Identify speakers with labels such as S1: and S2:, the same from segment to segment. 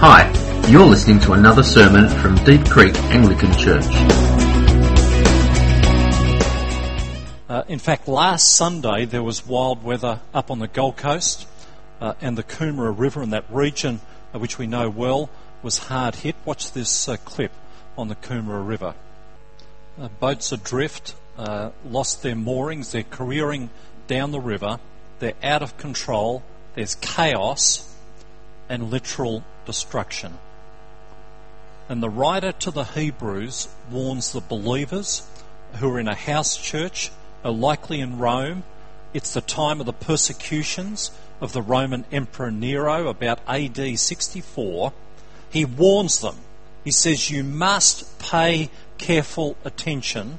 S1: Hi, you're listening to another sermon from Deep Creek Anglican Church.
S2: In fact, last Sunday there was wild weather up on the Gold Coast, and the Coomera River in that region, which we know well, was hard hit. Watch this clip on the Coomera River. Boats adrift, lost their moorings, they're careering down the river, they're out of control, there's chaos and literal destruction. And the writer to the Hebrews warns the believers who are in a house church, are likely in Rome. It's the time of the persecutions of the Roman Emperor Nero, about AD 64. He warns them. He says, you must pay careful attention,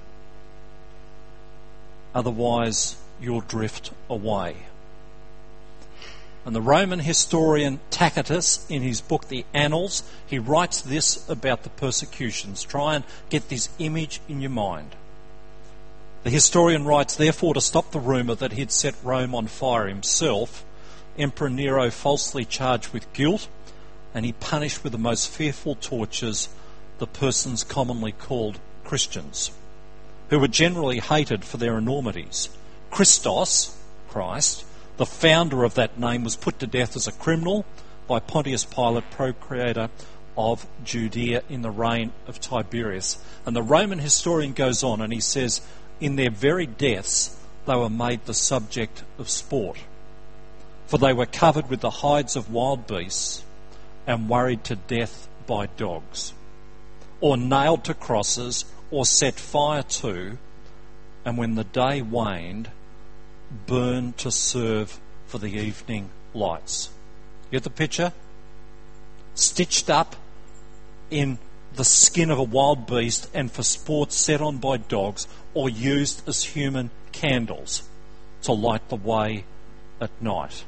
S2: otherwise you'll drift away. And the Roman historian Tacitus, in his book The Annals, he writes this about the persecutions. Try and get this image in your mind. The historian writes, therefore, to stop the rumour that he'd set Rome on fire himself, Emperor Nero falsely charged with guilt, and he punished with the most fearful tortures the persons commonly called Christians, who were generally hated for their enormities. Christos, Christ, the founder of that name, was put to death as a criminal by Pontius Pilate, procurator of Judea in the reign of Tiberius. And the Roman historian goes on and he says, in their very deaths they were made the subject of sport, for they were covered with the hides of wild beasts and worried to death by dogs, or nailed to crosses, or set fire to, and when the day waned, burned to serve for the evening lights. You get the picture? Stitched up in the skin of a wild beast and for sport set on by dogs, or used as human candles to light the way at night.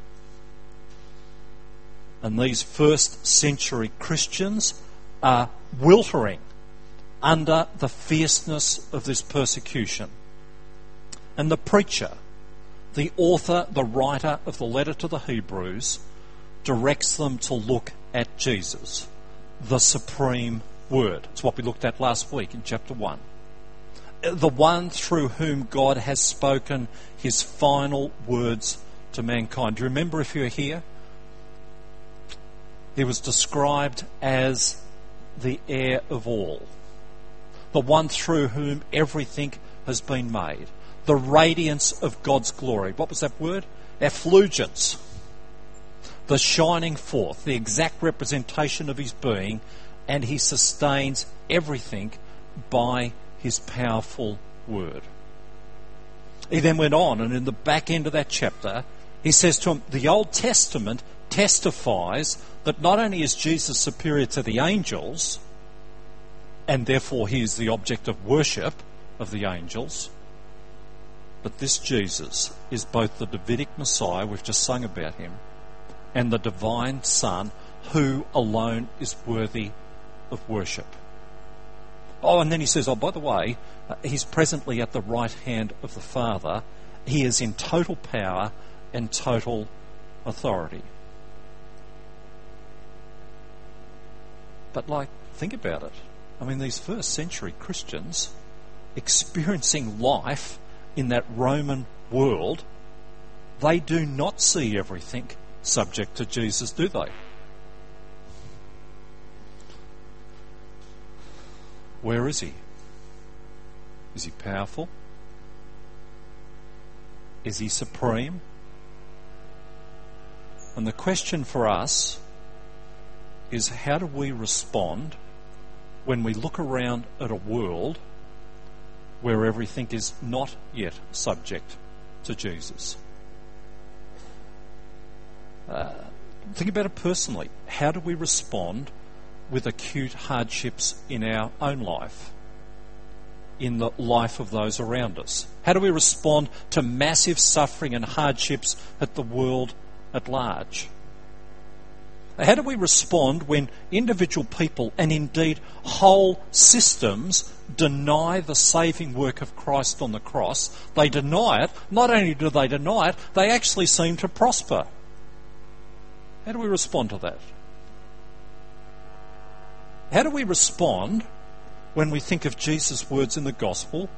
S2: And these first century Christians are weltering under the fierceness of this persecution. And the preacher, the author, the writer of the letter to the Hebrews, directs them to look at Jesus, the supreme word. It's what we looked at last week in chapter 1. The one through whom God has spoken his final words to mankind. Do you remember, if you're here? He was described as the heir of all, the one through whom everything has been made, the radiance of God's glory. What was that word? Effulgence. The shining forth, the exact representation of his being, and he sustains everything by his powerful word. He then went on, and in the back end of that chapter, he says to him, the Old Testament testifies that not only is Jesus superior to the angels, and therefore he is the object of worship of the angels, but this Jesus is both the Davidic Messiah, we've just sung about him, and the divine Son, who alone is worthy of worship. Oh, and then he says, by the way, he's presently at the right hand of the Father. He is in total power and total authority. But think about it. I mean, these first century Christians experiencing life in that Roman world, they do not see everything subject to Jesus, do they? Where is he? Is he powerful? Is he supreme? And the question for us is, how do we respond when we look around at a world where everything is not yet subject to Jesus? Think about it personally. How do we respond with acute hardships in our own life, in the life of those around us? How do we respond to massive suffering and hardships at the world at large? How do we respond when individual people, and indeed whole systems, deny the saving work of Christ on the cross? They deny it. Not only do they deny it, they actually seem to prosper. How do we respond to that? How do we respond when we think of Jesus' words in the gospel?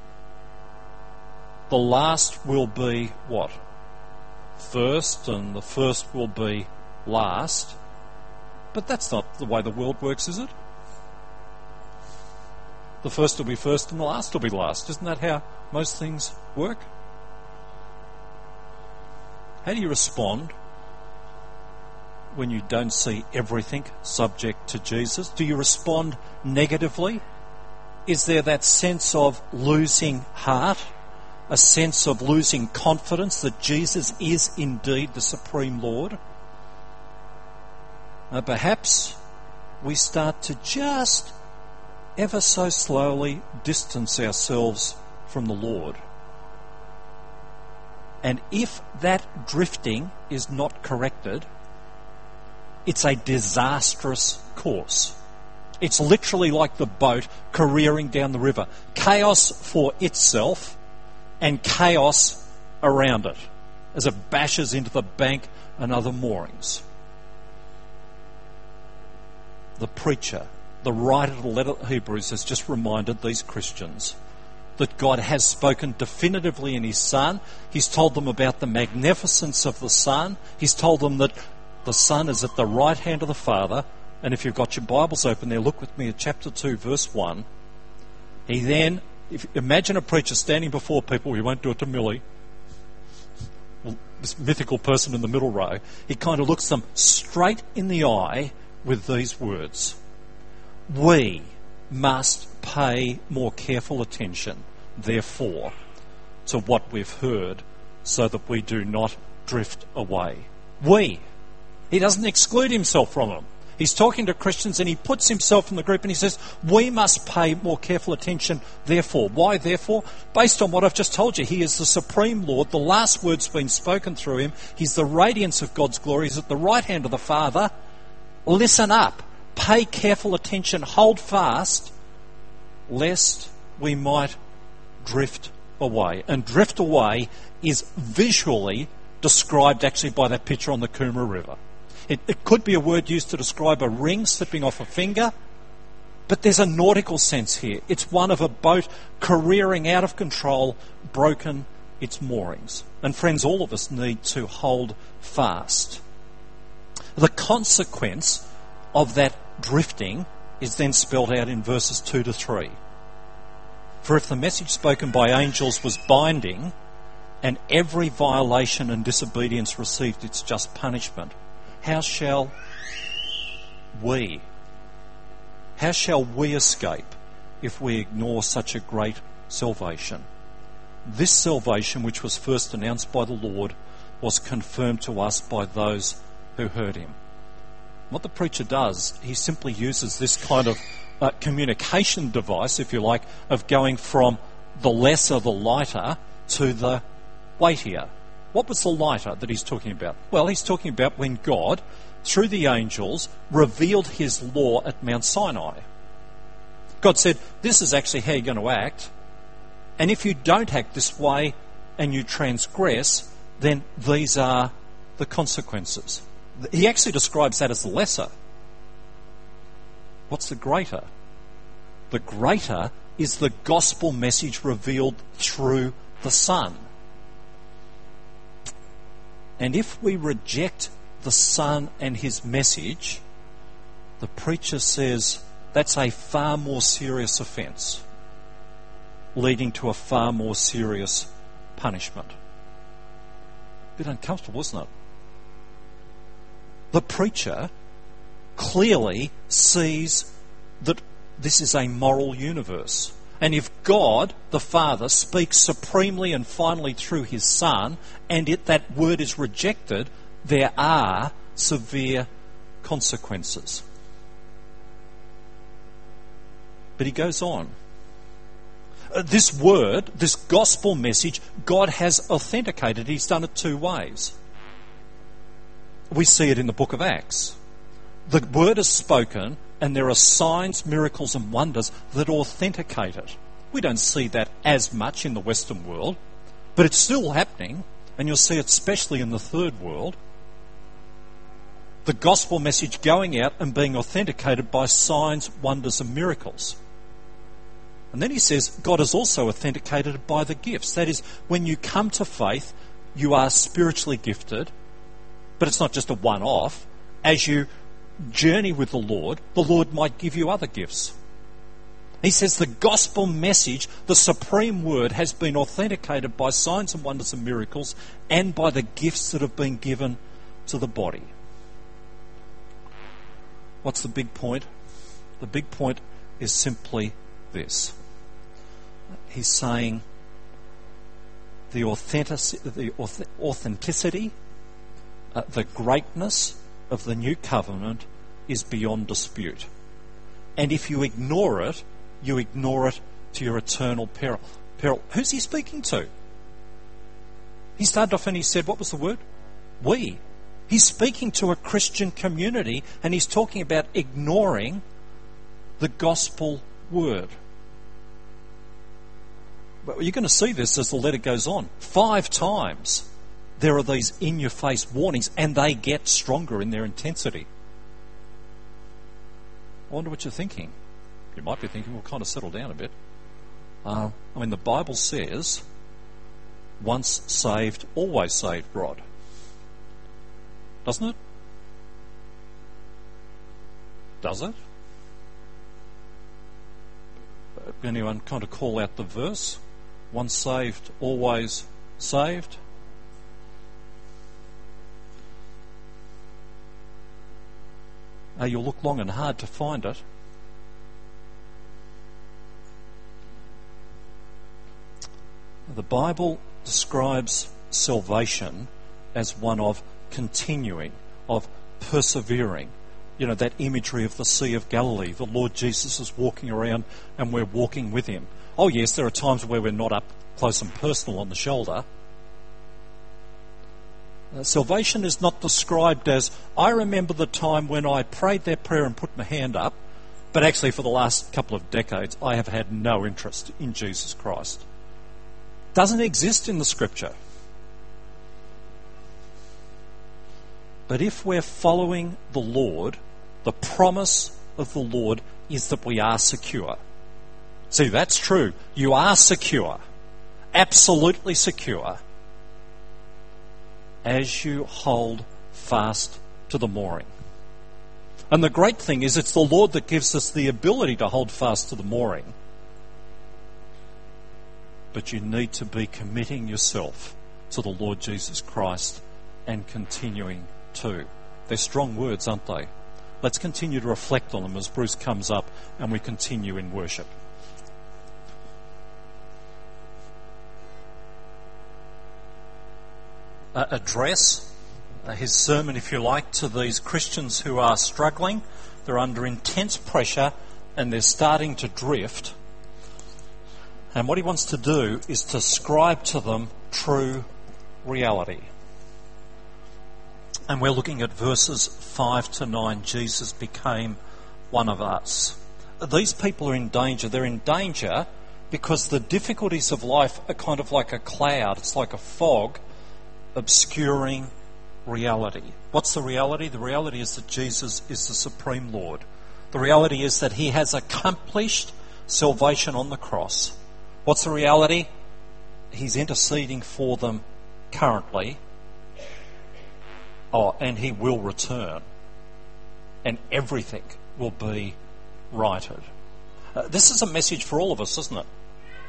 S2: The last will be what? First, and the first will be last. But that's not the way the world works, is it? The first will be first and the last will be last. Isn't that how most things work? How do you respond when you don't see everything subject to Jesus? Do you respond negatively? Is there that sense of losing heart? A sense of losing confidence that Jesus is indeed the Supreme Lord? Perhaps we start to just ever so slowly distance ourselves from the Lord. And if that drifting is not corrected, it's a disastrous course. It's literally like the boat careering down the river. Chaos for itself and chaos around it as it bashes into the bank and other moorings. The preacher, the writer of the letter to Hebrews, has just reminded these Christians that God has spoken definitively in His Son. He's told them about the magnificence of the Son. He's told them that the Son is at the right hand of the Father. And if you've got your Bibles open there, look with me at chapter 2, verse 1. He then, imagine a preacher standing before people, we won't do it to Millie, this mythical person in the middle row. He kind of looks them straight in the eye with these words: we must pay more careful attention, therefore, to what we've heard, so that we do not drift away. We. He doesn't exclude himself from them. He's talking to Christians and he puts himself in the group and he says, we must pay more careful attention, therefore. Why therefore? Based on what I've just told you, He is the Supreme Lord. The last word's been spoken through Him. He's the radiance of God's glory. He's at the right hand of the Father. Listen up. Pay careful attention. Hold fast, lest we might drift away. And drift away is visually described actually by that picture on the Coomera River. It could be a word used to describe a ring slipping off a finger, but there's a nautical sense here. It's one of a boat careering out of control, broken its moorings. And friends, all of us need to hold fast. The consequence of that drifting is then spelled out in verses 2 to 3. For if the message spoken by angels was binding, and every violation and disobedience received its just punishment, how shall we escape if we ignore such a great salvation? This salvation, which was first announced by the Lord, was confirmed to us by those who heard Him. What the preacher does, he simply uses this kind of communication device, if you like, of going from the lesser, the lighter, to the weightier. What was the lighter that he's talking about? Well, he's talking about when God, through the angels, revealed His law at Mount Sinai. God said, this is actually how you're going to act, and if you don't act this way and you transgress, then these are the consequences. He actually describes that as the lesser. What's the greater? The greater is the gospel message revealed through the Son. And if we reject the Son and His message, the preacher says that's a far more serious offence, leading to a far more serious punishment. A bit uncomfortable, isn't it? The preacher clearly sees that this is a moral universe. And if God, the Father, speaks supremely and finally through His Son, and that word is rejected, there are severe consequences. But he goes on. This word, this gospel message, God has authenticated. He's done it two ways. We see it in the book of Acts. The word is spoken, and there are signs, miracles and wonders that authenticate it. We don't see that as much in the Western world, but it's still happening, and you'll see it especially in the third world. The gospel message going out and being authenticated by signs, wonders and miracles. And then he says God is also authenticated by the gifts. That is, when you come to faith, you are spiritually gifted, but it's not just a one-off. As you journey with the Lord might give you other gifts. He says the gospel message, the supreme word, has been authenticated by signs and wonders and miracles and by the gifts that have been given to the body. What's the big point? The big point is simply this. He's saying the authenticity, the greatness of the new covenant is beyond dispute. And if you ignore it to your eternal peril. Who's he speaking to? He started off and he said, what was the word? We. He's speaking to a Christian community and he's talking about ignoring the gospel word. But you're going to see this as the letter goes on. 5 times there are these in-your-face warnings and they get stronger in their intensity. I wonder what you're thinking. You might be thinking, we'll kind of settle down a bit. The Bible says, once saved, always saved, Rod. Doesn't it? Does it? Anyone kind of call out the verse? Once saved, always saved? You'll look long and hard to find it. The Bible describes salvation as one of continuing, of persevering. You know, that imagery of the Sea of Galilee. The Lord Jesus is walking around and we're walking with him. Oh yes, there are times where we're not up close and personal on the shoulder. Salvation is not described as, I remember the time when I prayed that prayer and put my hand up, but actually for the last couple of decades I have had no interest in Jesus Christ. Doesn't exist in the Scripture. But if we're following the Lord, the promise of the Lord is that we are secure. See, that's true. You are secure. Absolutely secure. As you hold fast to the mooring. And the great thing is it's the Lord that gives us the ability to hold fast to the mooring. But you need to be committing yourself to the Lord Jesus Christ and continuing to. They're strong words, aren't they? Let's continue to reflect on them as Bruce comes up and we continue in worship. Address his sermon, if you like, to these Christians who are struggling. They're under intense pressure and they're starting to drift. And what he wants to do is to ascribe to them true reality. And we're looking at verses 5 to 9. Jesus became one of us. These people are in danger. They're in danger because the difficulties of life are kind of like a cloud. It's like a fog obscuring reality. What's the reality? The reality is that Jesus is the Supreme Lord. The reality is that he has accomplished salvation on the cross. What's the reality? He's interceding for them currently. And he will return. And everything will be righted. This is a message for all of us, isn't it?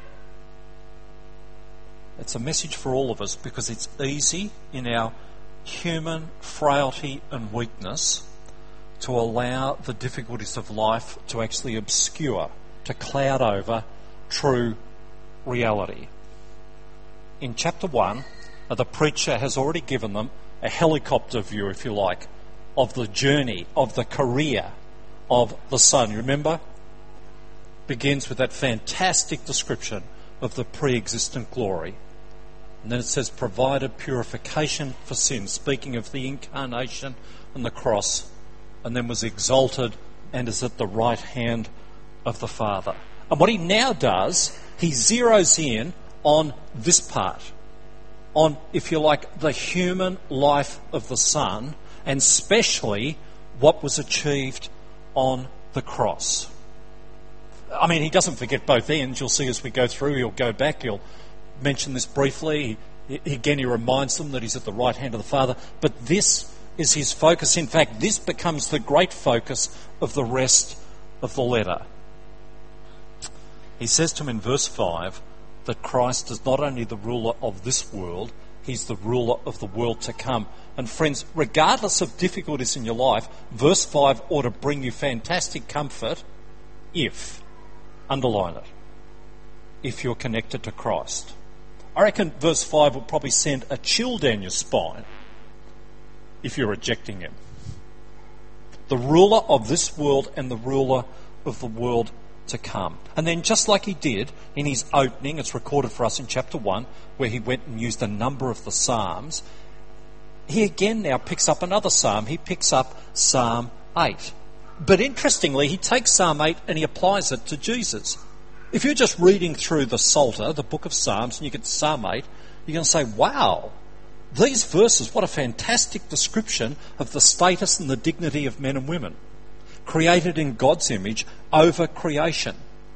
S2: It's a message for all of us because it's easy in our human frailty and weakness to allow the difficulties of life to actually obscure, to cloud over true reality. In chapter 1, the preacher has already given them a helicopter view, if you like, of the journey, of the career of the Son. You remember? Begins with that fantastic description of the pre-existent glory. And then it says, provided purification for sin, speaking of the incarnation and the cross, and then was exalted and is at the right hand of the Father. And what he now does, he zeroes in on this part, on, if you like, the human life of the Son, and especially what was achieved on the cross. I mean, he doesn't forget both ends. You'll see as we go through, he'll go back, he'll mention this briefly. He reminds them that he's at the right hand of the Father. But this is his focus. In fact, this becomes the great focus of the rest of the letter. He says to him in verse 5 that Christ is not only the ruler of this world, he's the ruler of the world to come. And friends, regardless of difficulties in your life, verse 5 ought to bring you fantastic comfort if, underline it, if you're connected to Christ. I reckon verse 5 will probably send a chill down your spine if you're rejecting him. The ruler of this world and the ruler of the world to come. And then just like he did in his opening, it's recorded for us in chapter 1, where he went and used a number of the Psalms, he again now picks up another Psalm. He picks up Psalm 8. But interestingly, he takes Psalm 8 and he applies it to Jesus. If you're just reading through the Psalter, the book of Psalms, and you get to Psalm 8, you're going to say, wow, these verses, what a fantastic description of the status and the dignity of men and women, created in God's image over creation.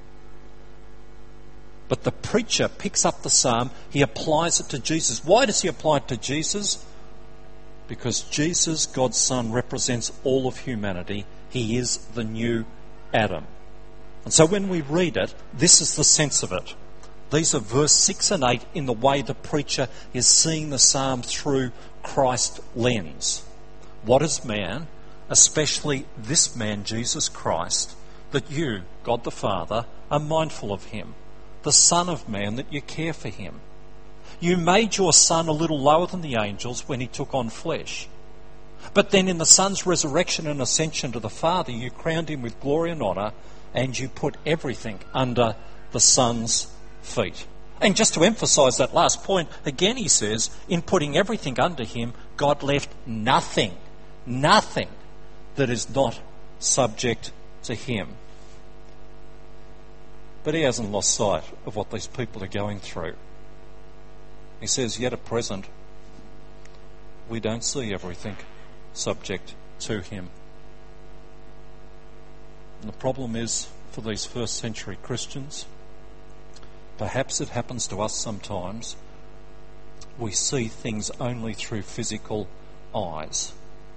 S2: But the preacher picks up the psalm, he applies it to Jesus. Why does he apply it to Jesus? Because Jesus, God's Son, represents all of humanity. He is the new Adam. And so when we read it, this is the sense of it. These are verse 6 and 8 in the way the preacher is seeing the psalm through Christ's lens. What is man, especially this man, Jesus Christ, that you, God the Father, are mindful of him? The Son of Man, that you care for him. You made your Son a little lower than the angels when he took on flesh. But then in the Son's resurrection and ascension to the Father, you crowned him with glory and honour, and you put everything under the Son's feet. And just to emphasise that last point, again he says, in putting everything under him, God left nothing that is not subject to him. But he hasn't lost sight of what these people are going through. He says, yet at present, we don't see everything subject to him. And the problem is, for these first century Christians, perhaps it happens to us sometimes, we see things only through physical eyes.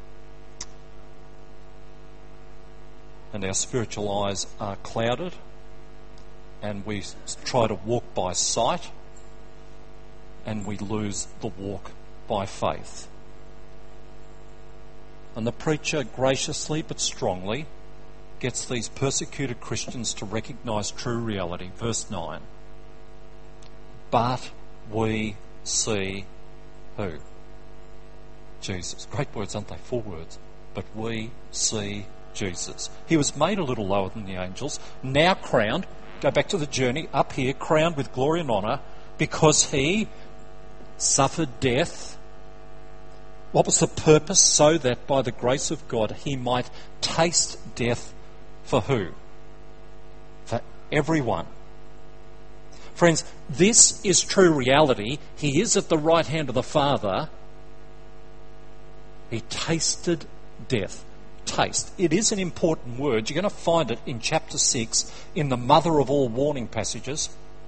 S2: And our spiritual eyes are clouded, and we try to walk by sight, and we lose the walk by faith. And the preacher graciously but strongly gets these persecuted Christians to recognise true reality. Verse 9. But we see who? Jesus. Great words, aren't they? 4 words. But we see Jesus. He was made a little lower than the angels, now crowned, go back to the journey, up here, crowned with glory and honour, because he suffered death. What was the purpose? So that by the grace of God he might taste death for who? For everyone. Friends, this is true reality. He is at the right hand of the Father. He tasted death. Taste. It is an important word. You're going to find it in chapter 6 in the mother of all warning passages.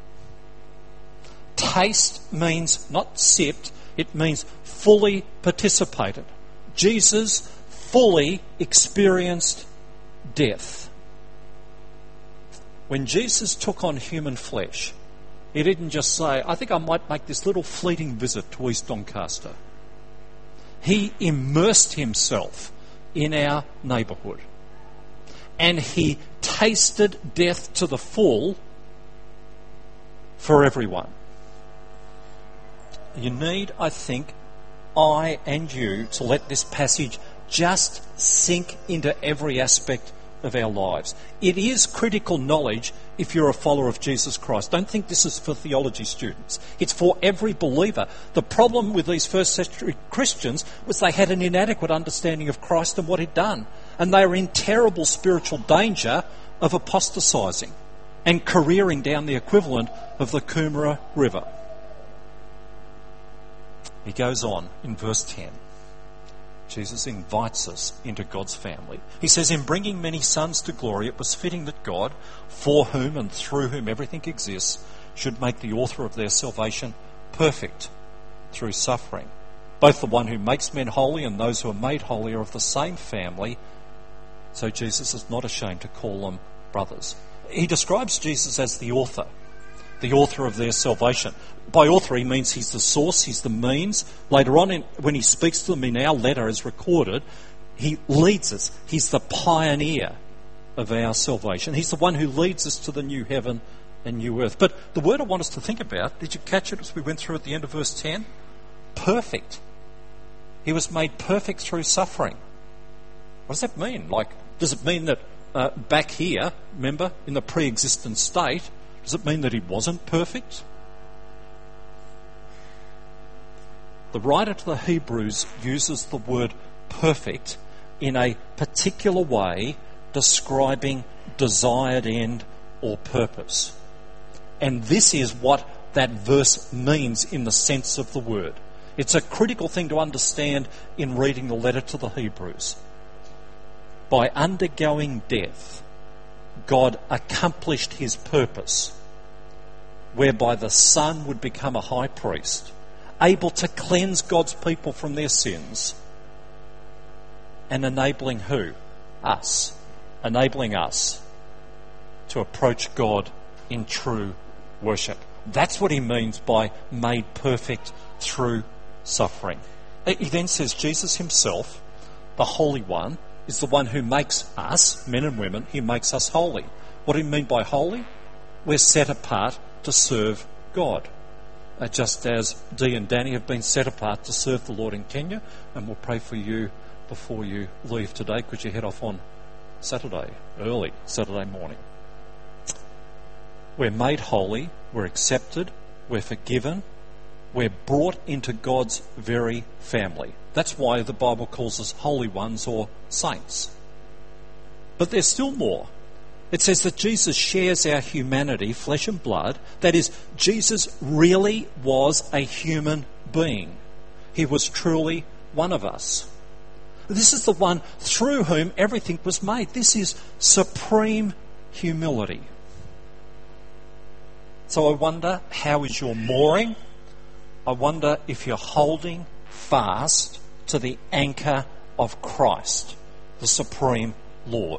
S2: Taste means not sipped, it means fully participated. Jesus fully experienced death. When Jesus took on human flesh, he didn't just say, I think I might make this little fleeting visit to East Doncaster. He immersed himself in our neighbourhood. And he tasted death to the full for everyone. You need, I think, I and you to let this passage just sink into every aspect of our lives. It is critical knowledge if you're a follower of Jesus Christ. Don't think this is for theology students. It's for every believer. The problem with these first century Christians was they had an inadequate understanding of Christ and what he'd done. And they were in terrible spiritual danger of apostatizing and careering down the equivalent of the Coomera River. He goes on in verse 10. Jesus invites us into God's family. He says, in bringing many sons to glory, it was fitting that God, for whom and through whom everything exists, should make the author of their salvation perfect through suffering. Both the one who makes men holy and those who are made holy are of the same family, so Jesus is not ashamed to call them brothers. He describes Jesus as the author of their salvation. By author, he means he's the source, he's the means. Later on, when he speaks to them in our letter as recorded, he leads us. He's the pioneer of our salvation. He's the one who leads us to the new heaven and new earth. But the word I want us to think about, did you catch it as we went through at the end of verse 10? Perfect. He was made perfect through suffering. What does that mean? Does it mean that back here, remember, in the pre-existent state, does it mean that he wasn't perfect? The writer to the Hebrews uses the word perfect in a particular way, describing desired end or purpose. And this is what that verse means in the sense of the word. It's a critical thing to understand in reading the letter to the Hebrews. By undergoing death, God accomplished his purpose, whereby the Son would become a high priest, able to cleanse God's people from their sins, and enabling who? Us. Enabling us to approach God in true worship. That's what he means by made perfect through suffering. He then says Jesus himself, the Holy One, is the one who makes us, men and women, he makes us holy. What do you mean by holy? We're set apart to serve God. Just as Dee and Danny have been set apart to serve the Lord in Kenya, and we'll pray for you before you leave today, because you head off on Saturday, early Saturday morning. We're made holy, we're accepted, we're forgiven, we're brought into God's very family. That's why the Bible calls us holy ones or saints. But there's still more. It says that Jesus shares our humanity, flesh and blood. That is, Jesus really was a human being. He was truly one of us. This is the one through whom everything was made. This is supreme humility. So I wonder, how is your mooring? I wonder if you're holding fast to the anchor of Christ, the supreme Lord.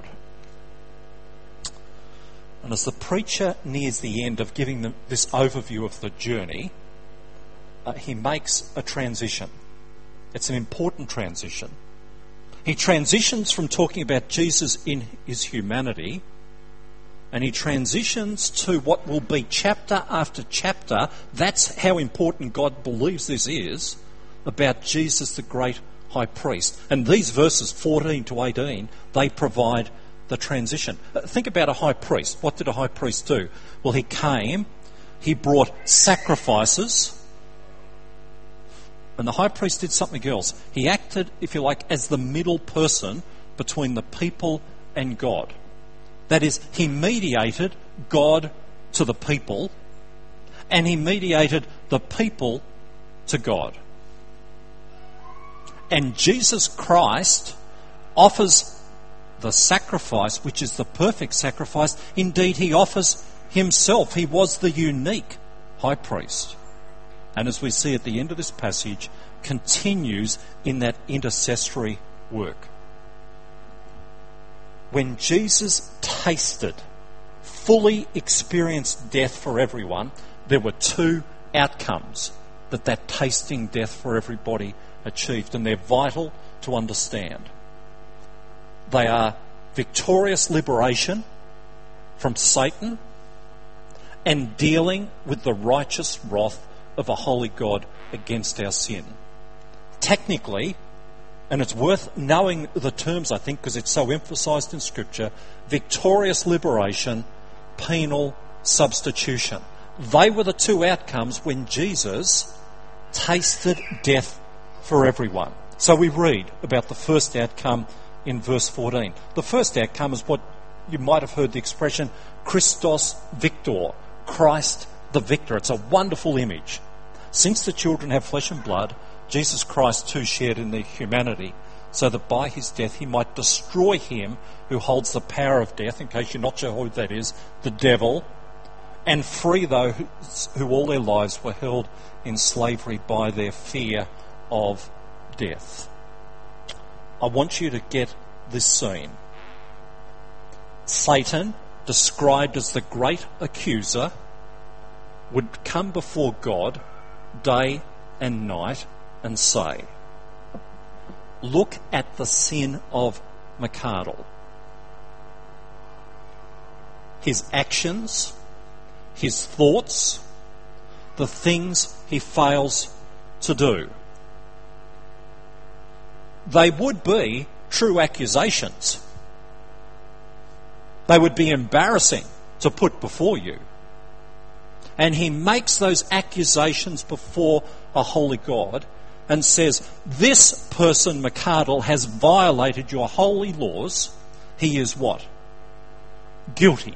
S2: And as the preacher nears the end of giving them this overview of the journey, he makes a transition. It's an important transition. He transitions from talking about Jesus in his humanity, and he transitions to what will be chapter after chapter. That's how important God believes this is, about Jesus the great high priest. And these verses 14 to 18, they provide the transition. Think about a high priest. What did a high priest do? Well, he came, he brought sacrifices, and the high priest did something else. He acted, if you like, as the middle person between the people and God. That is, he mediated God to the people, and he mediated the people to God. And Jesus Christ offers the sacrifice, which is the perfect sacrifice. Indeed, he offers himself. He was the unique high priest. And as we see at the end of this passage, continues in that intercessory work. When Jesus tasted, fully experienced death for everyone, there were two outcomes that tasting death for everybody achieved, and they're vital to understand. They are victorious liberation from Satan and dealing with the righteous wrath of a holy God against our sin. Technically, and it's worth knowing the terms, I think, because it's so emphasised in Scripture, victorious liberation, penal substitution. They were the two outcomes when Jesus tasted death for everyone. So we read about the first outcome in verse 14. The first outcome is what you might have heard the expression Christos Victor, Christ the victor. It's a wonderful image. Since the children have flesh and blood, Jesus Christ too shared in the humanity so that by his death he might destroy him who holds the power of death, in case you're not sure who that is, the devil, and free those who all their lives were held in slavery by their fear of death. I want you to get this scene. Satan, described as the great accuser, would come before God day and night and say, look at the sin of McArdle. His actions, his thoughts, the things he fails to do. They would be true accusations. They would be embarrassing to put before you. And he makes those accusations before a holy God and says, this person, McArdle, has violated your holy laws. He is what? Guilty.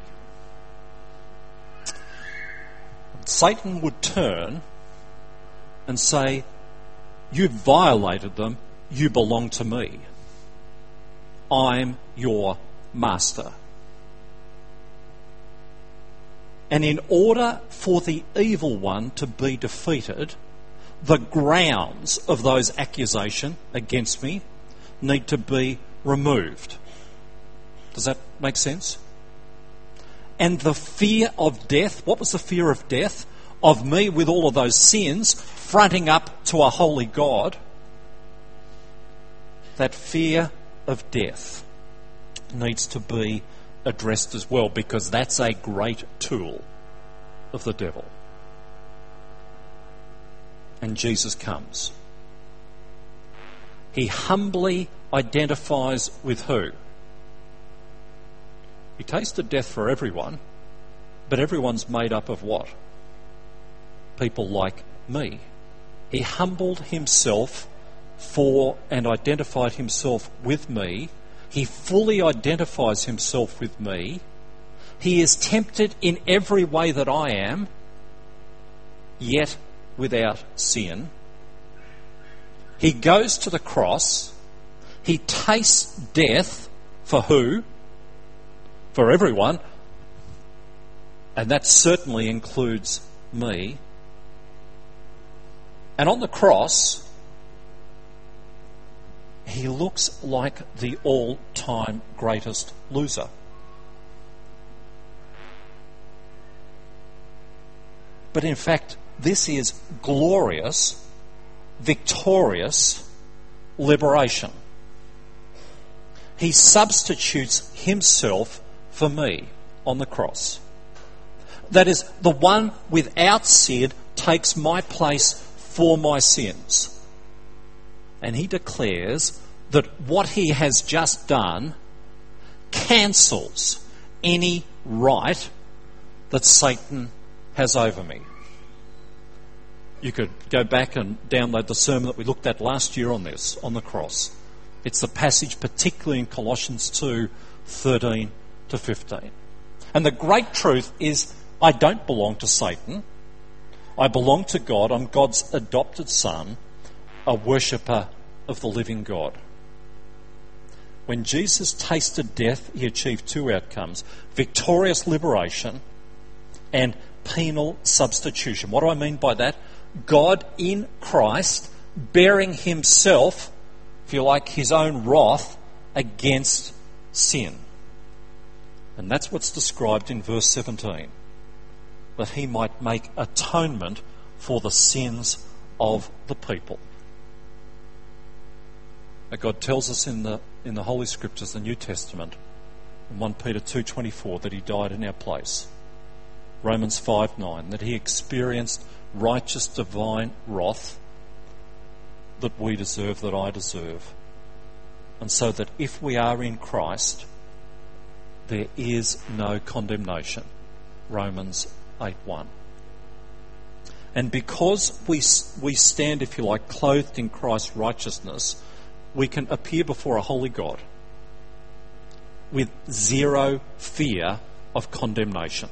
S2: Satan would turn and say, you've violated them, you belong to me. I'm your master. And in order for the evil one to be defeated, the grounds of those accusations against me need to be removed. Does that make sense? And the fear of death, what was the fear of death? Of me with all of those sins, fronting up to a holy God. That fear of death needs to be addressed as well, because that's a great tool of the devil. And Jesus comes. He humbly identifies with who? He tasted death for everyone, but everyone's made up of what? People like me. He humbled himself for and identified himself with me. He fully identifies himself with me. He is tempted in every way that I am, yet without sin. He goes to the cross. He tastes death for who? For everyone. And that certainly includes me. And on the cross, he looks like the all-time greatest loser. But in fact, this is glorious, victorious liberation. He substitutes himself for me on the cross. That is, the one without sin takes my place for my sins. And he declares that what he has just done cancels any right that Satan has over me. You could go back and download the sermon that we looked at last year on this, on the cross. It's the passage particularly in Colossians 2:13 to 15. And the great truth is, I don't belong to Satan. I belong to God. I'm God's adopted son, a worshipper of the living God. When Jesus tasted death, he achieved two outcomes: victorious liberation and penal substitution. What do I mean by that? God in Christ bearing himself, if you like, his own wrath against sin. And that's what's described in verse 17. That he might make atonement for the sins of the people. Now God tells us in the Holy Scriptures, the New Testament, in 1 Peter 2:24, that he died in our place. Romans 5:9, that he experienced righteous divine wrath that we deserve, that I deserve. And so that if we are in Christ, there is no condemnation. Romans 8:1. And because we stand, if you like, clothed in Christ's righteousness, we can appear before a holy God with zero fear of condemnation.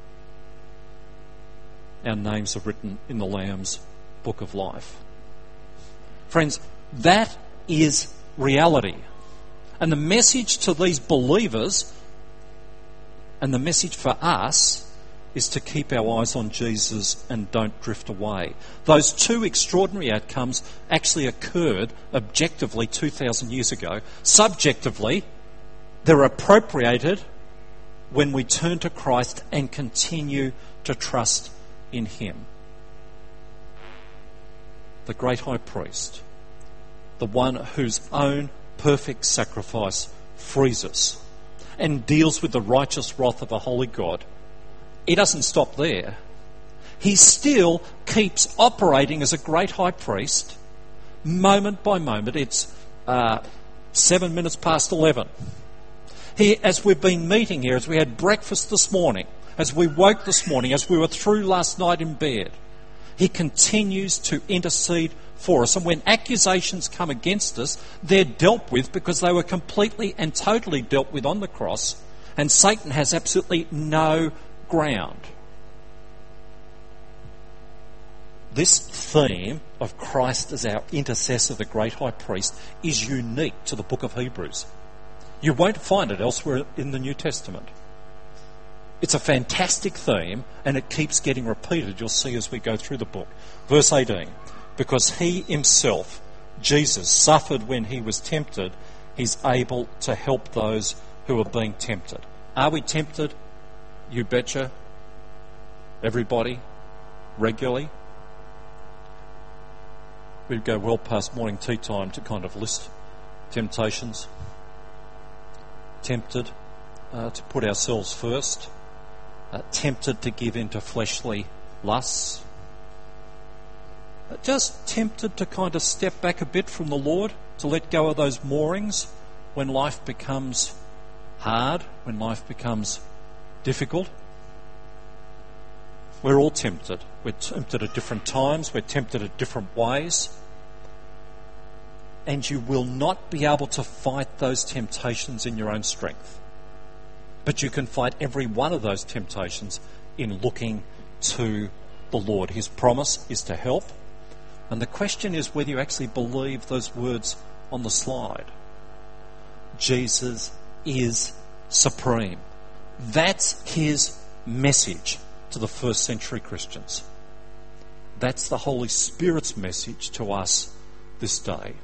S2: Our names are written in the Lamb's book of life. Friends, that is reality. And the message to these believers and the message for us is to keep our eyes on Jesus and don't drift away. Those two extraordinary outcomes actually occurred objectively 2,000 years ago. Subjectively, they're appropriated when we turn to Christ and continue to trust in Him. The great high priest, the one whose own perfect sacrifice frees us and deals with the righteous wrath of a holy God, He doesn't stop there. He still keeps operating as a great high priest, moment by moment. It's 7 minutes past 11. As we've been meeting here, as we had breakfast this morning, as we woke this morning, as we were through last night in bed, He continues to intercede for us. And when accusations come against us, they're dealt with because they were completely and totally dealt with on the cross, and Satan has absolutely no ground. This theme of Christ as our intercessor, the great high priest, is unique to the book of Hebrews. You won't find it elsewhere in the New Testament. It's a fantastic theme, and it keeps getting repeated. You'll see as we go through the book. Verse 18, because He Himself, Jesus, suffered when He was tempted, He's able to help those who are being tempted. Are we tempted? You betcha. Everybody? Regularly? We'd go well past morning tea time to kind of list temptations. Tempted to put ourselves first. Tempted to give in to fleshly lusts. Just tempted to kind of step back a bit from the Lord, to let go of those moorings when life becomes hard, when life becomes difficult. We're all tempted. We're tempted at different times. We're tempted at different ways. And you will not be able to fight those temptations in your own strength. But you can fight every one of those temptations in looking to the Lord. His promise is to help. And the question is whether you actually believe those words on the slide. Jesus is supreme. That's His message to the first century Christians. That's the Holy Spirit's message to us this day.